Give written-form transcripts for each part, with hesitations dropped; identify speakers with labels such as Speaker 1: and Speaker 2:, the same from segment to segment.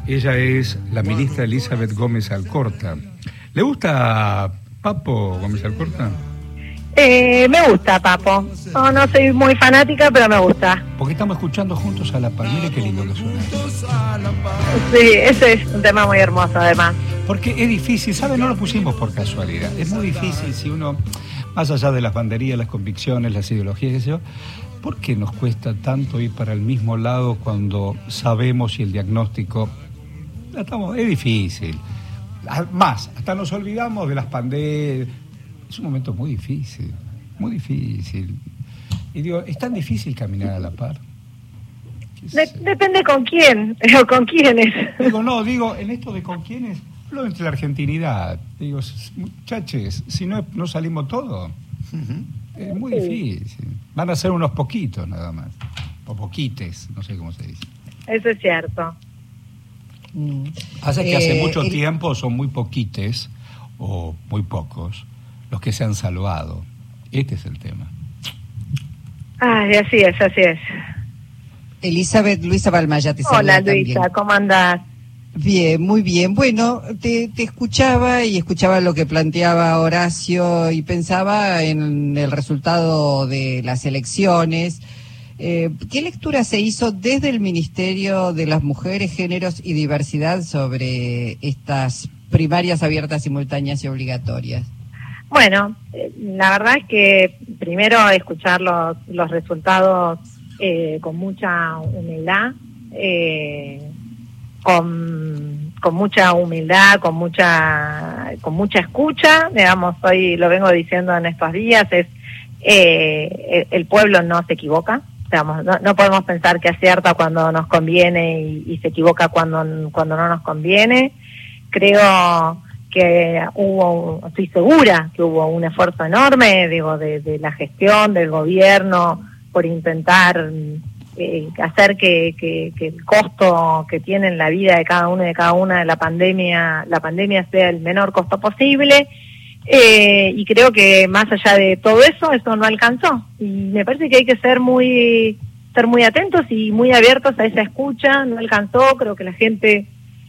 Speaker 1: Ella es la ministra Elizabeth Gómez Alcorta. ¿Le gusta Papo Gómez Alcorta?
Speaker 2: Me gusta, Papo. No soy muy fanática, pero me gusta.
Speaker 1: Porque estamos escuchando juntos a la par. Mire qué lindo que suena.
Speaker 2: Sí, ese es un tema muy hermoso, además.
Speaker 1: Porque es difícil, ¿sabe? No lo pusimos por casualidad. Es muy difícil si uno, más allá de las banderías, las convicciones, las ideologías, qué sé yo, ¿por qué nos cuesta tanto ir para el mismo lado cuando sabemos y el diagnóstico... Es difícil. Más, hasta nos olvidamos de las pandemias. Es un momento muy difícil, muy difícil. Y digo, ¿es tan difícil caminar a la par?
Speaker 2: Depende con quién, o con quiénes.
Speaker 1: Digo, en esto de con quiénes, hablo entre la argentinidad. Digo, muchachos, si no salimos todos, es muy difícil. Van a ser unos poquitos nada más, o poquites, no sé cómo se dice.
Speaker 2: Eso es cierto.
Speaker 1: Pasa que hace mucho tiempo son muy poquites, o muy pocos, los que se han salvado. Este es el tema.
Speaker 2: Así es.
Speaker 3: Elizabeth, Luisa Balmaya te saluda.
Speaker 2: Hola Luisa, también. ¿Cómo andás?
Speaker 3: Bien, muy bien. Bueno, te escuchaba lo que planteaba Horacio y pensaba en el resultado de las elecciones. ¿Qué lectura se hizo desde el Ministerio de las Mujeres, Géneros y Diversidad sobre estas primarias abiertas, simultáneas y obligatorias?
Speaker 2: Bueno, la verdad es que primero escuchar los resultados con mucha humildad, con mucha humildad, con mucha escucha, digamos, hoy lo vengo diciendo en estos días, el pueblo no se equivoca, digamos, no podemos pensar que acierta cuando nos conviene y se equivoca cuando no nos conviene. Creo que estoy segura que hubo un esfuerzo enorme, de la gestión, del gobierno, por intentar hacer que el costo que tiene en la vida de cada uno y de cada una de la pandemia sea el menor costo posible, y creo que más allá de todo eso no alcanzó, y me parece que hay que ser muy atentos y muy abiertos a esa escucha. No alcanzó, creo que la gente,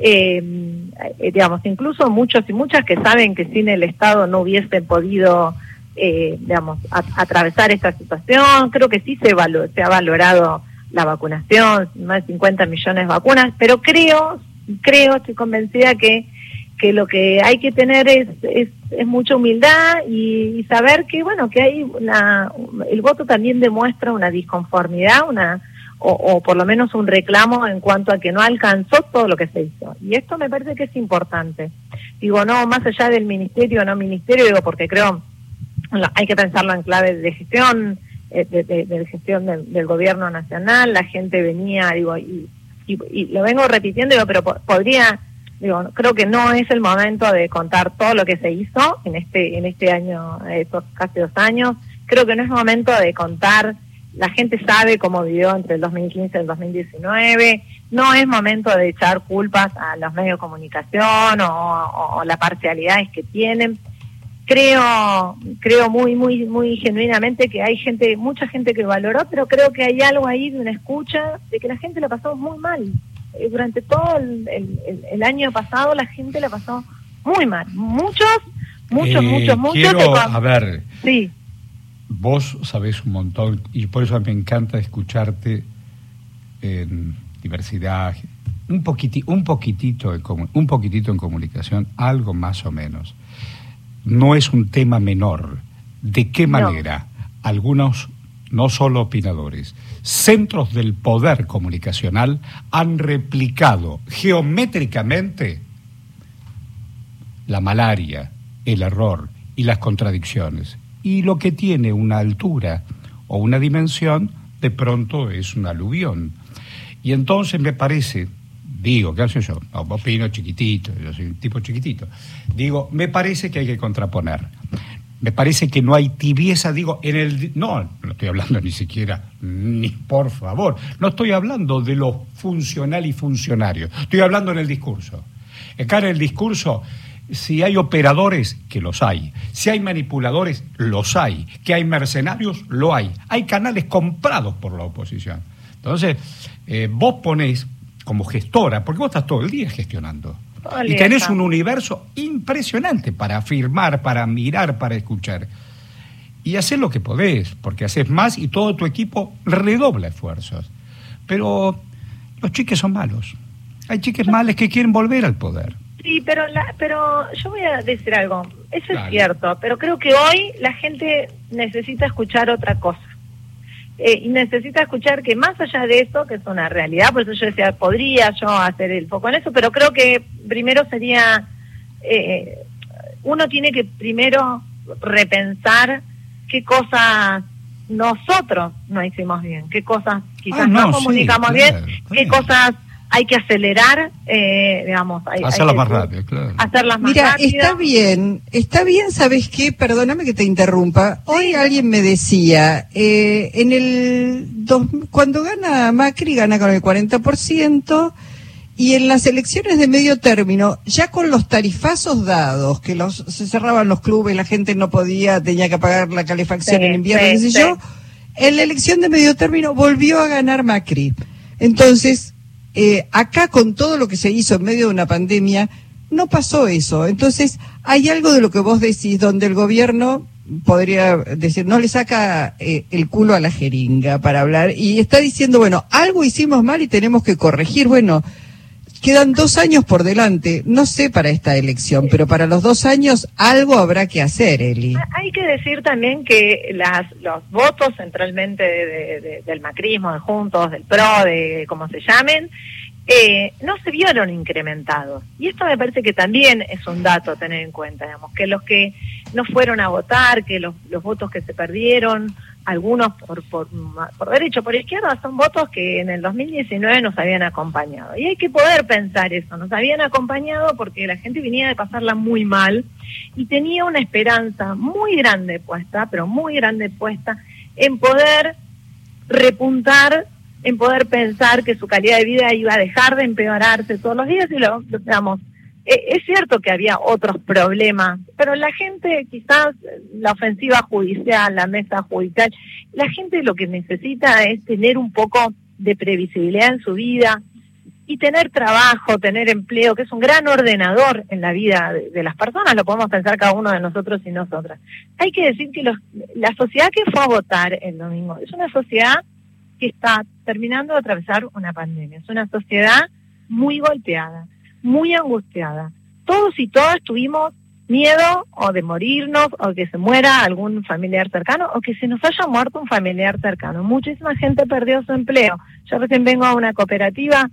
Speaker 2: incluso muchos y muchas que saben que sin el Estado no hubiesen podido atravesar esta situación. Creo que sí se ha valorado la vacunación, más de 50 millones de vacunas, pero creo, estoy convencida que lo que hay que tener es mucha humildad y saber que que hay el voto también demuestra una disconformidad, o por lo menos un reclamo en cuanto a que no alcanzó todo lo que se hizo, y esto me parece que es importante. No más allá del ministerio o no ministerio, porque creo hay que pensarlo en clave de gestión, de gestión del gobierno nacional. La gente venía, y lo vengo repitiendo, pero podría, creo que no es el momento de contar todo lo que se hizo en este año, estos casi 2 años. Creo que no es momento de contar, la gente sabe cómo vivió entre el 2015 y el 2019, no es momento de echar culpas a los medios de comunicación o las parcialidades que tienen. Creo muy, muy, muy genuinamente que hay mucha gente que valoró, pero creo que hay algo ahí de una escucha, de que la gente la pasó muy mal. Durante todo el año pasado la gente la pasó muy mal. Muchos.
Speaker 1: A ver,
Speaker 2: sí.
Speaker 1: Vos sabés un montón, y por eso me encanta escucharte en diversidad, un poquitito en comunicación, algo más o menos. No es un tema menor. ¿De qué manera algunos, no solo opinadores, centros del poder comunicacional han replicado geométricamente la malaria, el error y las contradicciones? Y lo que tiene una altura o una dimensión, de pronto es un aluvión. Y entonces me parece... ¿qué sé yo? Opino chiquitito, yo soy un tipo chiquitito. Me parece que hay que contraponer. Me parece que no hay tibieza, no estoy hablando ni por favor, no estoy hablando de lo funcional y funcionario, estoy hablando en el discurso. Acá en el discurso, si hay operadores, que los hay, si hay manipuladores, los hay, que hay mercenarios, lo hay canales comprados por la oposición. Entonces, vos ponés como gestora, porque vos estás todo el día gestionando.
Speaker 2: Y
Speaker 1: tenés un universo impresionante para afirmar, para mirar, para escuchar. Y hacer lo que podés, porque haces más y todo tu equipo redobla esfuerzos. Pero los chiques son malos. Hay chiques malos que quieren volver al poder.
Speaker 2: Sí, pero yo voy a decir algo. Eso es cierto, pero creo que hoy la gente necesita escuchar otra cosa. Y necesita escuchar que más allá de eso, que es una realidad, por eso yo decía, podría yo hacer el foco en eso, pero creo que primero sería, uno tiene que primero repensar qué cosas nosotros no hicimos bien, qué cosas quizás no comunicamos bien, qué cosas hay que acelerar, digamos.
Speaker 1: Hacerlas más rápido, claro.
Speaker 2: Hacerlas más
Speaker 3: Mira,
Speaker 2: rápido.
Speaker 3: está bien, ¿sabes qué? Perdóname que te interrumpa. Hoy alguien me decía, cuando gana Macri, gana con el 40%, y en las elecciones de medio término, ya con los tarifazos dados, que se cerraban los clubes, la gente no podía, tenía que pagar la calefacción en invierno, qué sé yo, en la elección de medio término volvió a ganar Macri. Entonces, acá con todo lo que se hizo en medio de una pandemia, no pasó eso. Entonces, hay algo de lo que vos decís, donde el gobierno, podría decir, no le saca el culo a la jeringa para hablar, y está diciendo, bueno, algo hicimos mal y tenemos que corregir. Bueno, quedan 2 años por delante, no sé para esta elección, pero para los 2 años algo habrá que hacer, Eli.
Speaker 2: Hay que decir también que los votos centralmente del macrismo, de Juntos, del PRO, de como se llamen, no se vieron incrementados. Y esto me parece que también es un dato a tener en cuenta, digamos, que los que no fueron a votar, que los votos que se perdieron, algunos por derecho, por izquierda, son votos que en el 2019 nos habían acompañado. Y hay que poder pensar eso, nos habían acompañado porque la gente venía de pasarla muy mal y tenía una esperanza muy grande puesta, pero muy grande puesta, en poder repuntar, en poder pensar que su calidad de vida iba a dejar de empeorarse todos los días. Y digamos, es cierto que había otros problemas, pero la gente, quizás la ofensiva judicial, la mesa judicial, la gente lo que necesita es tener un poco de previsibilidad en su vida y tener trabajo, tener empleo, que es un gran ordenador en la vida de las personas. Lo podemos pensar cada uno de nosotros y nosotras. Hay que decir que la sociedad que fue a votar el domingo es una sociedad que está terminando de atravesar una pandemia. Es una sociedad muy golpeada, muy angustiada. Todos y todas tuvimos miedo o de morirnos, o que se muera algún familiar cercano, o que se nos haya muerto un familiar cercano. Muchísima gente perdió su empleo. Yo recién vengo a una cooperativa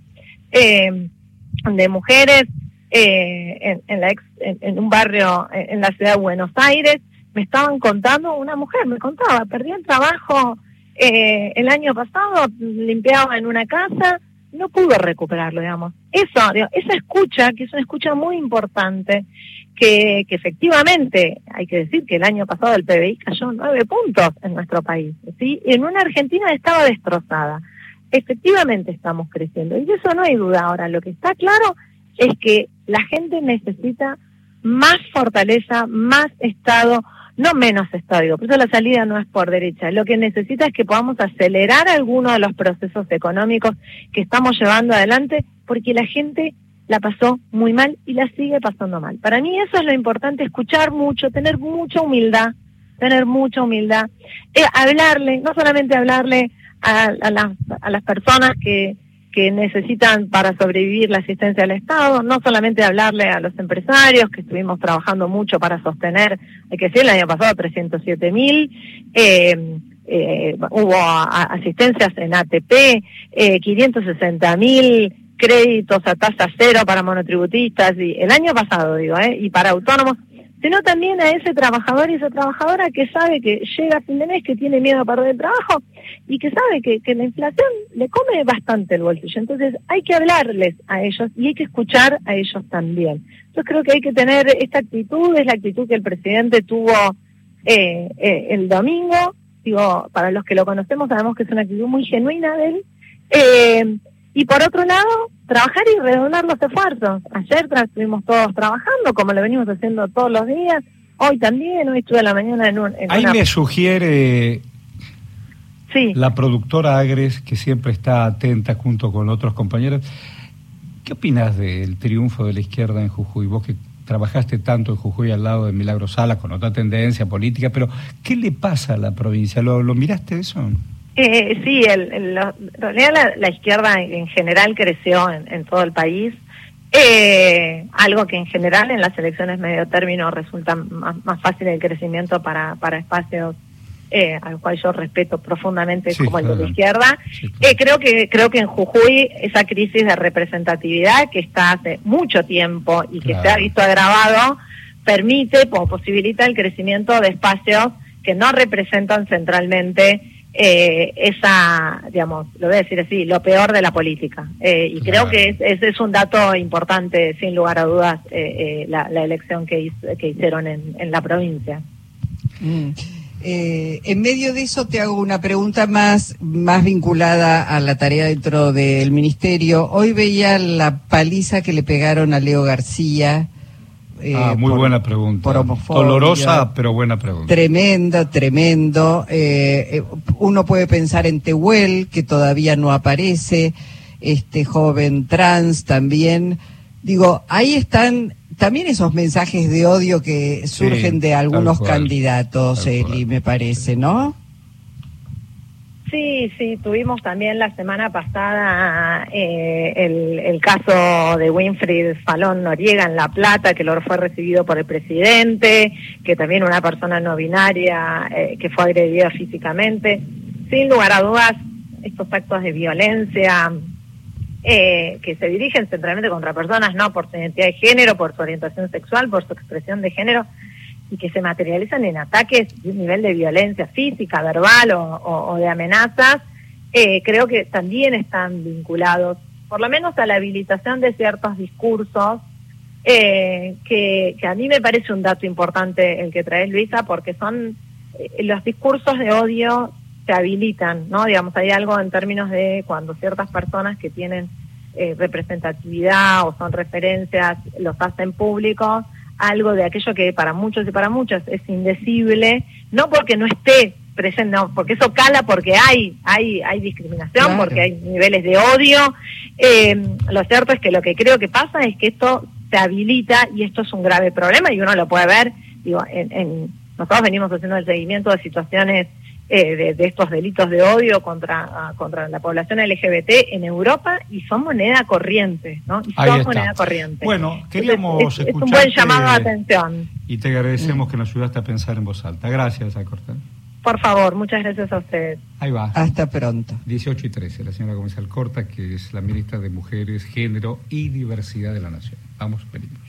Speaker 2: de mujeres en un barrio en la ciudad de Buenos Aires. Me estaban contando, una mujer me contaba, perdió el trabajo el año pasado, limpiaba en una casa, no pudo recuperarlo, digamos. Esa escucha, que es una escucha muy importante, que efectivamente, hay que decir que el año pasado el PBI cayó 9 puntos en nuestro país, ¿sí? En una Argentina estaba destrozada. Efectivamente estamos creciendo, y de eso no hay duda. Ahora, lo que está claro es que la gente necesita más fortaleza, más Estado, no menos Estado. Por eso la salida no es por derecha. Lo que necesita es que podamos acelerar algunos de los procesos económicos que estamos llevando adelante, porque la gente la pasó muy mal y la sigue pasando mal. Para mí eso es lo importante, escuchar mucho, tener mucha humildad, hablarle, no solamente hablarle a las personas que necesitan para sobrevivir la asistencia del Estado, no solamente hablarle a los empresarios, que estuvimos trabajando mucho para sostener, hay que decir, el año pasado 307.000, hubo asistencias en ATP, 560.000 créditos a tasa cero para monotributistas, y el año pasado, y para autónomos, sino también a ese trabajador y esa trabajadora que sabe que llega a fin de mes, que tiene miedo a perder el trabajo y que sabe que la inflación le come bastante el bolsillo. Entonces hay que hablarles a ellos y hay que escuchar a ellos también. Yo creo que hay que tener esta actitud, es la actitud que el presidente tuvo el domingo. Digo, para los que lo conocemos sabemos que es una actitud muy genuina de él. Y por otro lado, trabajar y redoblar los esfuerzos. Ayer estuvimos todos trabajando, como lo venimos haciendo todos los días. Hoy también, hoy estuve a la mañana
Speaker 1: Ahí me sugiere
Speaker 2: sí,
Speaker 1: la productora Agres, que siempre está atenta junto con otros compañeros, ¿Qué opinas del triunfo de la izquierda en Jujuy? Vos que trabajaste tanto en Jujuy al lado de Milagro Sala, con otra tendencia política, pero ¿qué le pasa a la provincia? ¿Lo miraste eso?
Speaker 2: Sí, en realidad la izquierda en general creció en todo el país, algo que en general en las elecciones medio término resulta más fácil el crecimiento para espacios al cual yo respeto profundamente, sí, como claro, el de la izquierda. Sí, claro. Creo que en Jujuy esa crisis de representatividad que está hace mucho tiempo y que se ha visto agravado permite o posibilita el crecimiento de espacios que no representan centralmente esa, digamos, lo voy a decir así, lo peor de la política. Y creo que ese es un dato importante, sin lugar a dudas, la elección que hicieron en la provincia.
Speaker 3: En medio de eso te hago una pregunta más vinculada a la tarea dentro del ministerio. Hoy veía la paliza que le pegaron a Leo García.
Speaker 1: Muy buena pregunta.
Speaker 3: Por homofobia.
Speaker 1: Dolorosa, pero buena pregunta.
Speaker 3: Tremendo. Uno puede pensar en Tehuel, que todavía no aparece, este joven trans también. Digo, ahí están también esos mensajes de odio que surgen de algunos candidatos, Eli, me parece, ¿no?
Speaker 2: Sí, tuvimos también la semana pasada el caso de Winfried Falón Noriega en La Plata, que lo fue recibido por el presidente, que también una persona no binaria que fue agredida físicamente. Sin lugar a dudas, estos actos de violencia que se dirigen centralmente contra personas, no por su identidad de género, por su orientación sexual, por su expresión de género, y que se materializan en ataques de un nivel de violencia física, verbal o de amenazas, creo que también están vinculados, por lo menos a la habilitación de ciertos discursos, que a mí me parece un dato importante el que trae Luisa, porque son los discursos de odio se habilitan, ¿no? Digamos, hay algo en términos de cuando ciertas personas que tienen representatividad o son referencias los hacen públicos, algo de aquello que para muchos y para muchas es indecible, no porque no esté presente, no, porque eso cala, porque hay discriminación, claro, porque hay niveles de odio. Lo cierto es que lo que creo que pasa es que esto se habilita y esto es un grave problema y uno lo puede ver, digo, nosotros venimos haciendo el seguimiento de situaciones de estos delitos de odio contra la población LGBT en Europa y son moneda corriente, ¿no? Y son moneda corriente.
Speaker 1: Bueno, queríamos escucharte.
Speaker 2: Es un buen llamado de atención.
Speaker 1: Y te agradecemos que nos ayudaste a pensar en voz alta. Gracias, Alcorta.
Speaker 2: Por favor, muchas gracias a ustedes.
Speaker 1: Ahí va.
Speaker 3: Hasta pronto.
Speaker 1: 18:13, la señora Gómez Alcorta, que es la ministra de Mujeres, Género y Diversidad de la Nación. Vamos, peligro.